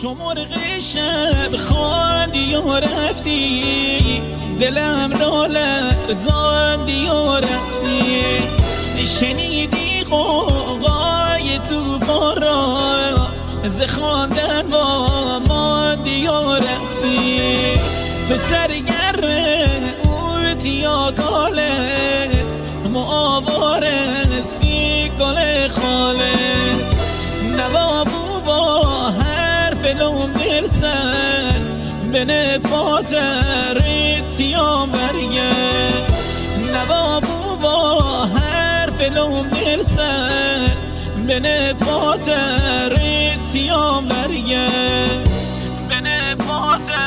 تو مرغ شب خواندی و رفتی، دلم را لرزاندی و رفتی. شنیدی قوقای توفان را، ز خواندن با ماندی و رفتی. تو سرگرم اوتی یا کالت، معاورسی گل خالت. نوابو با حرف لوم برسن، به نفاتر اتیا مریم. نوابو با حرف لوم برسن، به نفاتر اتیا مریم. به نفاتر